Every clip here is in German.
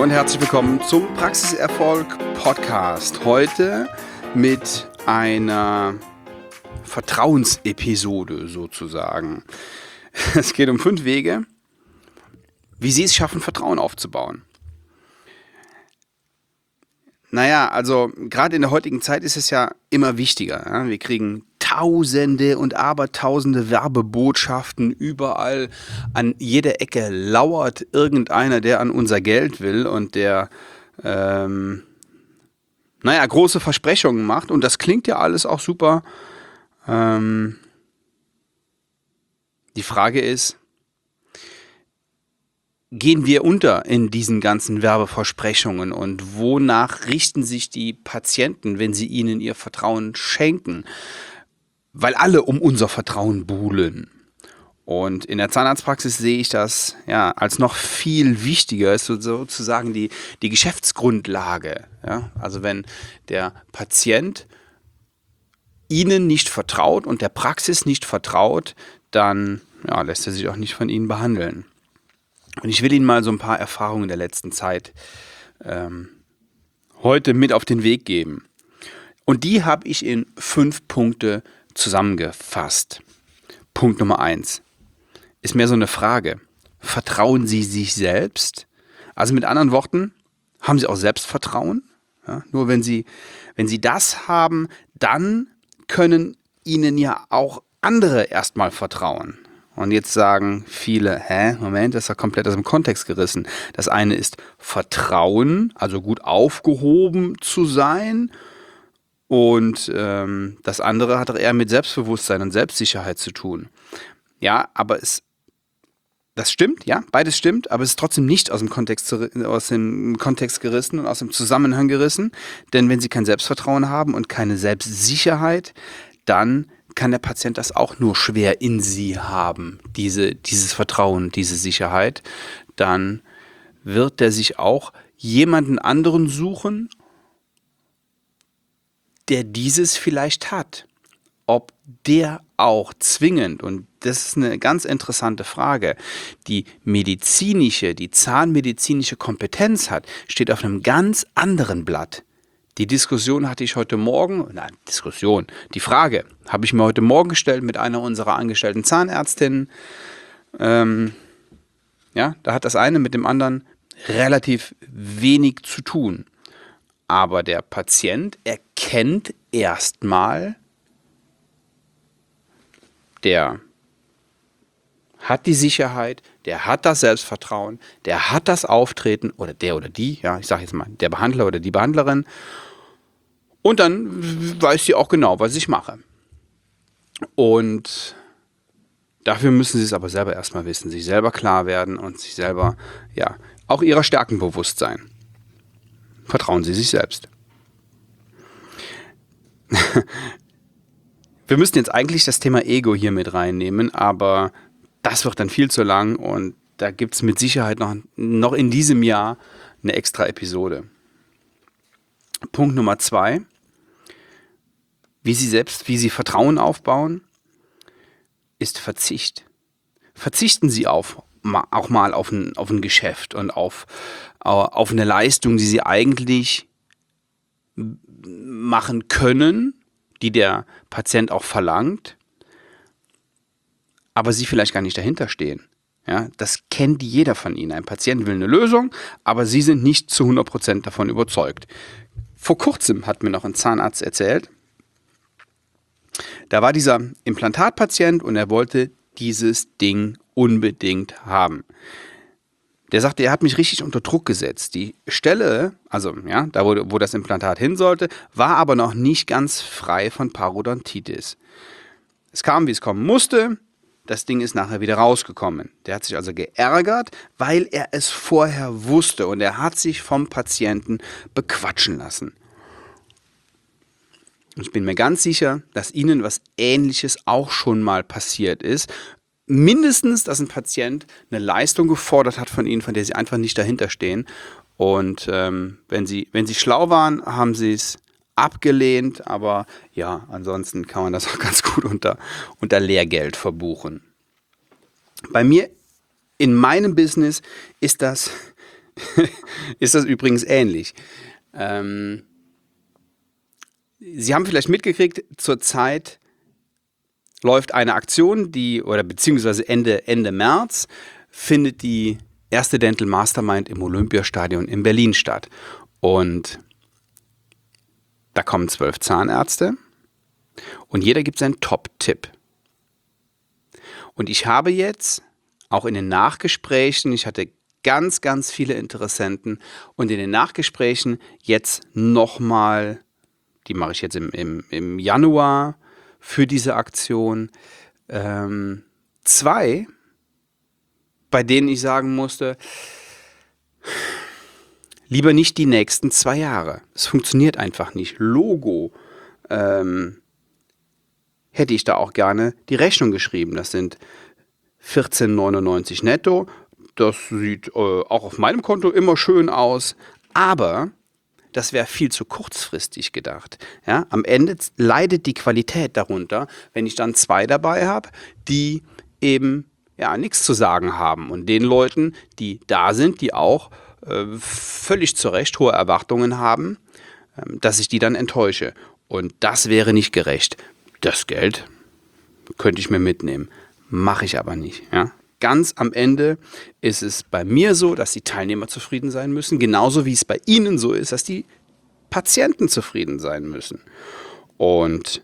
und herzlich willkommen zum Praxiserfolg Podcast. Heute mit einer Vertrauensepisode sozusagen. Es geht um 5 Wege, wie Sie es schaffen, Vertrauen aufzubauen. Naja, also gerade in der heutigen Zeit ist es ja immer wichtiger. Ja? Wir kriegen Tausende und Abertausende Werbebotschaften überall. An jeder Ecke lauert irgendeiner, der an unser Geld will und der große Versprechungen macht. Und das klingt ja alles auch super. Die Frage ist, gehen wir unter in diesen ganzen Werbeversprechungen und wonach richten sich die Patienten, wenn sie ihnen ihr Vertrauen schenken? Weil alle um unser Vertrauen buhlen. Und in der Zahnarztpraxis sehe ich das ja als noch viel wichtiger, ist sozusagen die Geschäftsgrundlage. Ja? Also wenn der Patient Ihnen nicht vertraut und der Praxis nicht vertraut, dann lässt er sich auch nicht von Ihnen behandeln. Und ich will Ihnen mal so ein paar Erfahrungen der letzten Zeit heute mit auf den Weg geben. Und die habe ich in 5 Punkte zusammengefasst. Punkt Nummer 1 ist mehr so eine Frage. Vertrauen Sie sich selbst? Also mit anderen Worten, haben Sie auch Selbstvertrauen? Ja, nur wenn Sie das haben, dann können Ihnen ja auch andere erstmal vertrauen. Und jetzt sagen viele, Moment, das ist ja komplett aus dem Kontext gerissen. Das eine ist Vertrauen, also gut aufgehoben zu sein. Und das andere hat eher mit Selbstbewusstsein und Selbstsicherheit zu tun. Ja, aber das stimmt, ja, beides stimmt, aber es ist trotzdem nicht aus dem Kontext gerissen und aus dem Zusammenhang gerissen. Denn wenn Sie kein Selbstvertrauen haben und keine Selbstsicherheit, dann kann der Patient das auch nur schwer in Sie haben, dieses Vertrauen, diese Sicherheit. Dann wird er sich auch jemanden anderen suchen, der dieses vielleicht hat. Ob der auch zwingend, und das ist eine ganz interessante Frage, die zahnmedizinische Kompetenz hat, steht auf einem ganz anderen Blatt. Die Diskussion hatte ich heute Morgen, die Frage habe ich mir heute Morgen gestellt mit einer unserer angestellten Zahnärztinnen. Da hat das eine mit dem anderen relativ wenig zu tun. Aber der Patient erkennt erstmal, der hat die Sicherheit, der hat das Selbstvertrauen, der hat das Auftreten oder der oder die, ich sage jetzt mal, der Behandler oder die Behandlerin. Und dann weiß sie auch genau, was ich mache. Und dafür müssen sie es aber selber erstmal wissen, sich selber klar werden und sich selber, auch ihrer Stärken bewusst sein. Vertrauen Sie sich selbst. Wir müssten jetzt eigentlich das Thema Ego hier mit reinnehmen, aber das wird dann viel zu lang und da gibt es mit Sicherheit noch in diesem Jahr eine extra Episode. Punkt Nummer 2, wie Sie Vertrauen aufbauen, ist Verzicht. Verzichten Sie auch mal auf ein Geschäft und auf eine Leistung, die Sie eigentlich machen können, die der Patient auch verlangt, aber Sie vielleicht gar nicht dahinter stehen. Ja, das kennt jeder von Ihnen. Ein Patient will eine Lösung, aber Sie sind nicht zu 100% davon überzeugt. Vor kurzem hat mir noch ein Zahnarzt erzählt, da war dieser Implantatpatient und er wollte dieses Ding unbedingt haben. Der sagte, er hat mich richtig unter Druck gesetzt. Die Stelle, da wo das Implantat hin sollte, war aber noch nicht ganz frei von Parodontitis. Es kam, wie es kommen musste. Das Ding ist nachher wieder rausgekommen. Der hat sich also geärgert, weil er es vorher wusste und er hat sich vom Patienten bequatschen lassen. Ich bin mir ganz sicher, dass Ihnen was Ähnliches auch schon mal passiert ist. Mindestens, dass ein Patient eine Leistung gefordert hat von Ihnen, von der Sie einfach nicht dahinter stehen. Und wenn Sie schlau waren, haben Sie es abgelehnt. Aber ansonsten kann man das auch ganz gut unter Lehrgeld verbuchen. Bei mir in meinem Business ist das ist das übrigens ähnlich. Sie haben vielleicht mitgekriegt, zurzeit läuft eine Aktion, beziehungsweise Ende März findet die erste Dental Mastermind im Olympiastadion in Berlin statt. Und da kommen 12 Zahnärzte und jeder gibt seinen Top-Tipp. Und ich habe jetzt auch in den Nachgesprächen, ich hatte ganz, ganz viele Interessenten und in den Nachgesprächen jetzt nochmal, die mache ich jetzt im Januar für diese Aktion, 2, bei denen ich sagen musste, lieber nicht die nächsten 2 Jahre. Es funktioniert einfach nicht. Logo hätte ich da auch gerne die Rechnung geschrieben. Das sind 14,99 netto. Das sieht auch auf meinem Konto immer schön aus. Aber das wäre viel zu kurzfristig gedacht. Ja? Am Ende leidet die Qualität darunter, wenn ich dann 2 dabei habe, die eben nichts zu sagen haben. Und den Leuten, die da sind, die auch völlig zu Recht hohe Erwartungen haben, dass ich die dann enttäusche. Und das wäre nicht gerecht. Das Geld könnte ich mir mitnehmen. Mache ich aber nicht. Ja? Ganz am Ende ist es bei mir so, dass die Teilnehmer zufrieden sein müssen, genauso wie es bei Ihnen so ist, dass die Patienten zufrieden sein müssen. Und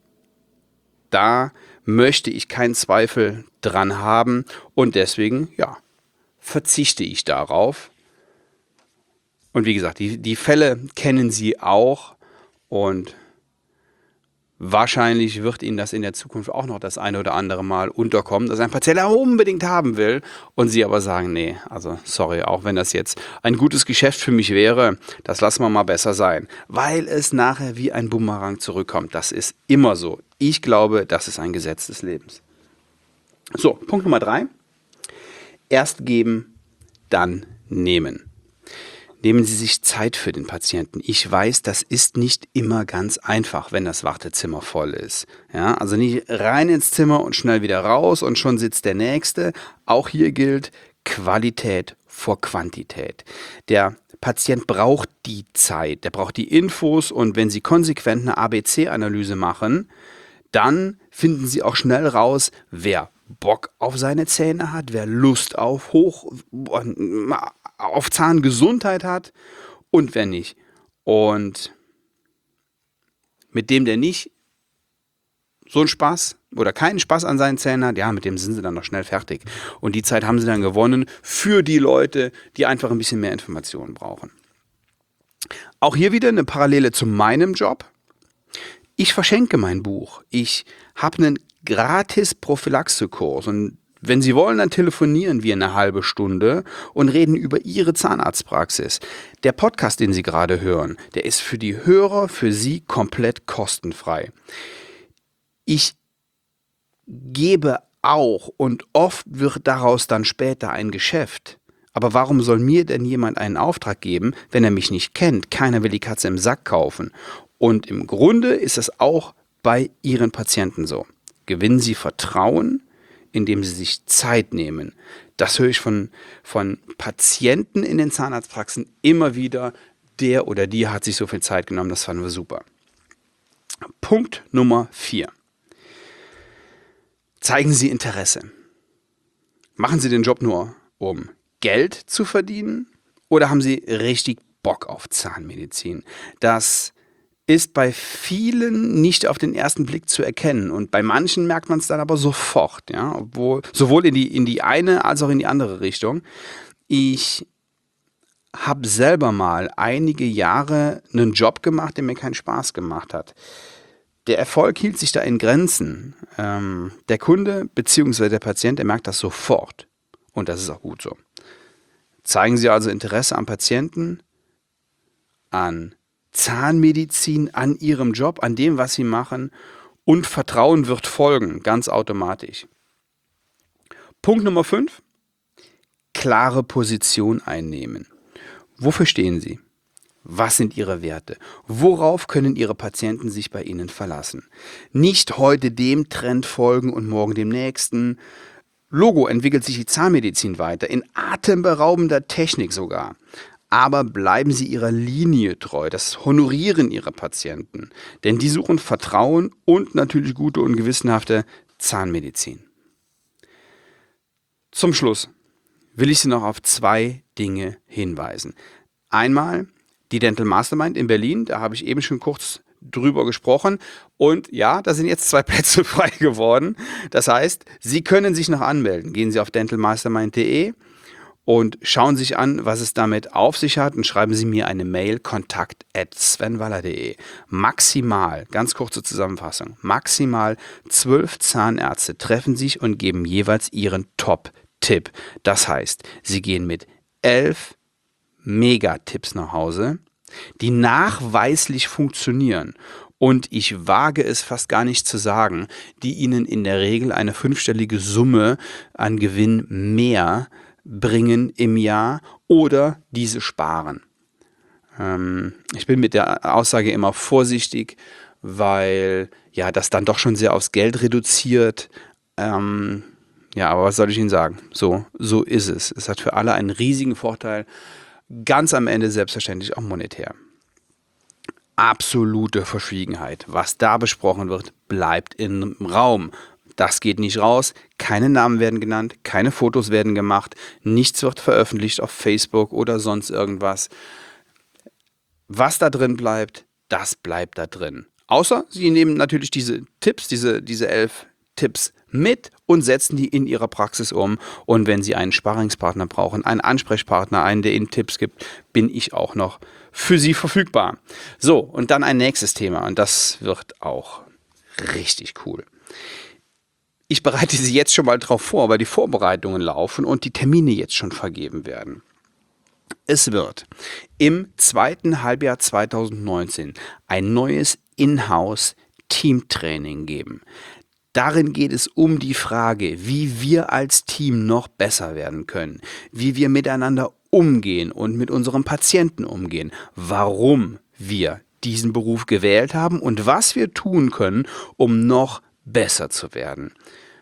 da möchte ich keinen Zweifel dran haben und deswegen, verzichte ich darauf. Und wie gesagt, die Fälle kennen Sie auch und wahrscheinlich wird Ihnen das in der Zukunft auch noch das eine oder andere Mal unterkommen, dass ein Patient unbedingt haben will und Sie aber sagen, nee, also sorry, auch wenn das jetzt ein gutes Geschäft für mich wäre, das lassen wir mal besser sein, weil es nachher wie ein Bumerang zurückkommt. Das ist immer so. Ich glaube, das ist ein Gesetz des Lebens. So, Punkt Nummer 3. Erst geben, dann nehmen. Nehmen Sie sich Zeit für den Patienten. Ich weiß, das ist nicht immer ganz einfach, wenn das Wartezimmer voll ist. Ja, also nicht rein ins Zimmer und schnell wieder raus und schon sitzt der Nächste. Auch hier gilt Qualität vor Quantität. Der Patient braucht die Zeit, der braucht die Infos und wenn Sie konsequent eine ABC-Analyse machen, dann finden Sie auch schnell raus, wer Bock auf seine Zähne hat, wer Lust auf Zahngesundheit hat und wer nicht. Und mit dem, der nicht so einen Spaß oder keinen Spaß an seinen Zähnen hat, mit dem sind sie dann noch schnell fertig. Und die Zeit haben sie dann gewonnen für die Leute, die einfach ein bisschen mehr Informationen brauchen. Auch hier wieder eine Parallele zu meinem Job. Ich verschenke mein Buch. Ich habe einen gratis Prophylaxekurs und wenn Sie wollen, dann telefonieren wir eine halbe Stunde und reden über Ihre Zahnarztpraxis. Der Podcast, den Sie gerade hören, der ist für die Hörer, für Sie komplett kostenfrei. Ich gebe auch und oft wird daraus dann später ein Geschäft. Aber warum soll mir denn jemand einen Auftrag geben, wenn er mich nicht kennt? Keiner will die Katze im Sack kaufen. Und im Grunde ist es auch bei Ihren Patienten so. Gewinnen Sie Vertrauen, indem Sie sich Zeit nehmen. Das höre ich von Patienten in den Zahnarztpraxen immer wieder. Der oder die hat sich so viel Zeit genommen, das fanden wir super. Punkt Nummer 4. Zeigen Sie Interesse. Machen Sie den Job nur, um Geld zu verdienen oder haben Sie richtig Bock auf Zahnmedizin? Das ist bei vielen nicht auf den ersten Blick zu erkennen und bei manchen merkt man es dann aber sofort, sowohl in die eine als auch in die andere Richtung. Ich habe selber mal einige Jahre einen Job gemacht, der mir keinen Spaß gemacht hat. Der Erfolg hielt sich da in Grenzen. Der Kunde bzw. der Patient, der merkt das sofort und das ist auch gut so. Zeigen Sie also Interesse am Patienten, an Zahnmedizin, an Ihrem Job, an dem, was Sie machen und Vertrauen wird folgen, ganz automatisch. Punkt Nummer 5. Klare Position einnehmen. Wofür stehen Sie? Was sind Ihre Werte? Worauf können Ihre Patienten sich bei Ihnen verlassen? Nicht heute dem Trend folgen und morgen dem nächsten. Logo entwickelt sich die Zahnmedizin weiter, in atemberaubender Technik sogar. Aber bleiben Sie Ihrer Linie treu, das Honorieren Ihrer Patienten. Denn die suchen Vertrauen und natürlich gute und gewissenhafte Zahnmedizin. Zum Schluss will ich Sie noch auf 2 Dinge hinweisen. Einmal die Dental Mastermind in Berlin, da habe ich eben schon kurz drüber gesprochen. Und ja, da sind jetzt 2 Plätze frei geworden. Das heißt, Sie können sich noch anmelden. Gehen Sie auf dentalmastermind.de und schauen sich an, was es damit auf sich hat und schreiben Sie mir eine Mail, kontakt@svenwaller.de. Maximal, ganz kurze Zusammenfassung, maximal 12 Zahnärzte treffen sich und geben jeweils ihren Top-Tipp. Das heißt, Sie gehen mit 11 Megatipps nach Hause, die nachweislich funktionieren und ich wage es fast gar nicht zu sagen, die Ihnen in der Regel eine 5-stellige Summe an Gewinn mehr bringen im Jahr oder diese sparen. Ich bin mit der Aussage immer vorsichtig, weil ja das dann doch schon sehr aufs Geld reduziert. Ja, aber was soll ich Ihnen sagen? So ist es. Es hat für alle einen riesigen Vorteil. Ganz am Ende selbstverständlich auch monetär. Absolute Verschwiegenheit. Was da besprochen wird, bleibt im Raum. Das geht nicht raus. Keine Namen werden genannt, keine Fotos werden gemacht, nichts wird veröffentlicht auf Facebook oder sonst irgendwas. Was da drin bleibt, das bleibt da drin. Außer Sie nehmen natürlich diese Tipps, diese 11 Tipps mit und setzen die in Ihrer Praxis um. Und wenn Sie einen Sparringspartner brauchen, einen Ansprechpartner, einen, der Ihnen Tipps gibt, bin ich auch noch für Sie verfügbar. So, und dann ein nächstes Thema und das wird auch richtig cool. Ich bereite Sie jetzt schon mal drauf vor, weil die Vorbereitungen laufen und die Termine jetzt schon vergeben werden. Es wird im 2. Halbjahr 2019 ein neues Inhouse-Teamtraining geben. Darin geht es um die Frage, wie wir als Team noch besser werden können, wie wir miteinander umgehen und mit unserem Patienten umgehen, warum wir diesen Beruf gewählt haben und was wir tun können, um noch besser zu werden.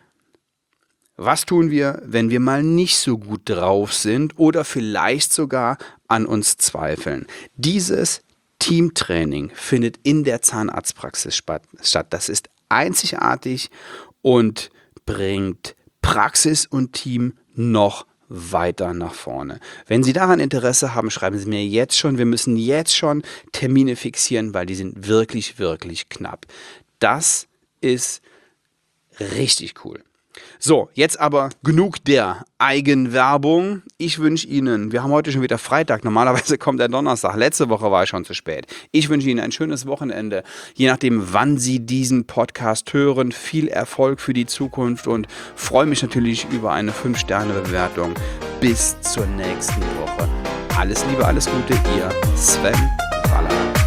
Was tun wir, wenn wir mal nicht so gut drauf sind oder vielleicht sogar an uns zweifeln? Dieses Teamtraining findet in der Zahnarztpraxis statt. Das ist einzigartig und bringt Praxis und Team noch weiter nach vorne. Wenn Sie daran Interesse haben, schreiben Sie mir jetzt schon. Wir müssen jetzt schon Termine fixieren, weil die sind wirklich, wirklich knapp. Das ist richtig cool. So, jetzt aber genug der Eigenwerbung. Ich wünsche Ihnen, wir haben heute schon wieder Freitag, normalerweise kommt der Donnerstag, letzte Woche war ich schon zu spät. Ich wünsche Ihnen ein schönes Wochenende, je nachdem, wann Sie diesen Podcast hören. Viel Erfolg für die Zukunft und freue mich natürlich über eine 5-Sterne-Bewertung. Bis zur nächsten Woche. Alles Liebe, alles Gute, Ihr Sven Waller.